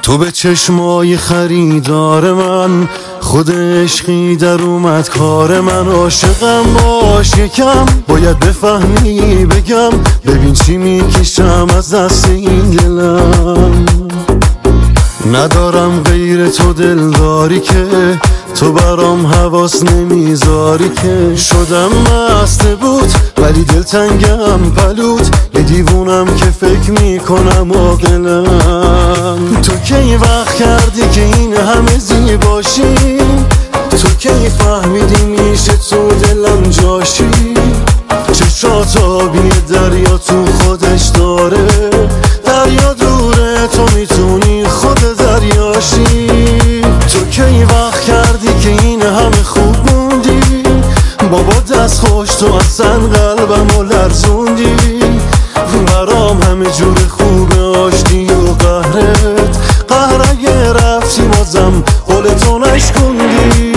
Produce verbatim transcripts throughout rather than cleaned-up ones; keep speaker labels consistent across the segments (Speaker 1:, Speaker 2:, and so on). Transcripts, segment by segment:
Speaker 1: تو به چشمای خریدار من، خود عشقی در اومد کار من. عاشقم باش یکم، باید بفهمی بگم، ببین چی میکشم از دست این دلم. ندارم غیر تو دلداری که تو برام حواس نمیذاری که. شدم مست بود ولی دلتنگم پلوت، یه دیوونم که فکر میکنم عاقلم. تو کی وقت کردی که این همه زیباشی؟ تو کی فهمیدی میشه تو دلم جاشی؟ چشات آبی دریا تو خودش داره، دریا دوره تو میتونی خود دریاشی. تو کی وقت کردی که این همه خوب موندی؟ بابا دست خوش تو اصلا قلبمو لرزوندی. برام همه جور خوبه آشتی و قهرت، قهر اگه رفتی بازم قولتو نشکوندی.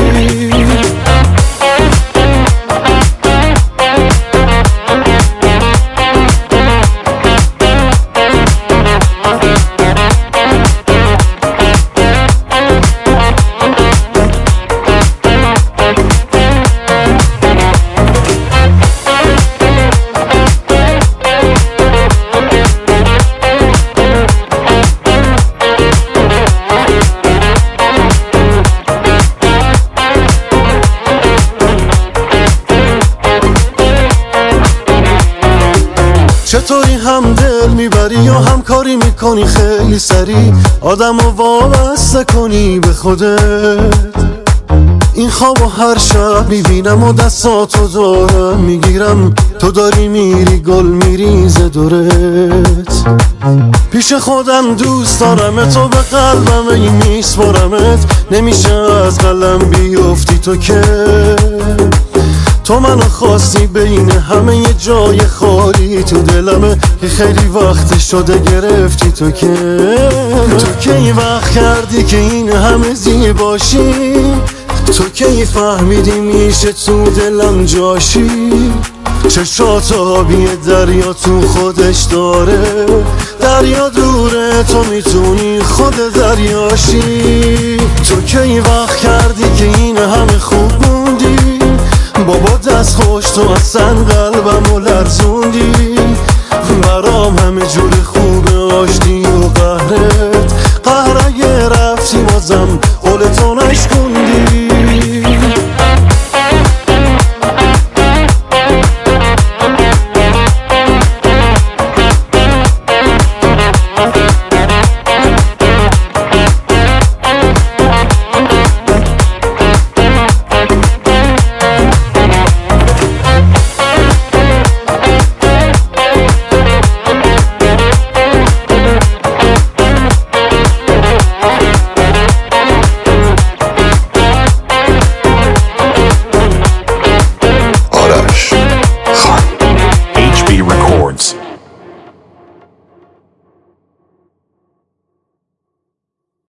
Speaker 1: چطوری هم دل میبری یا هم کاری میکنی خیلی سریع، آدم رو وابسته کنی به خودت. این خواب و هر شب میبینم و دستاتو دارم میگیرم، تو داری میری گل میریزه دورت. پیش خودم دوست دارم تو، به قلبم این میسپرمت، نمیشه از قلم بیفتی تو که. تو منو خواستی بین همه یه جای خالی تو دلمه، که خیلی وقت شده گرفتی تو که. تو کی وقت کردی که این همه زیباشی؟ تو کی فهمیدی میشه تو دلم جاشی؟ چشات آبی دریا تو خودش داره، دریا دوره تو میتونی خود دریاشی. تو کی وقت کردی که این همه خوب موندی؟ بابا دست خوش تو اصلا قلبمو لرزوندی. برام همه جور خوبه آشتی و قهرت، قهر اگه رفتی بازم قولتو نشکوندی.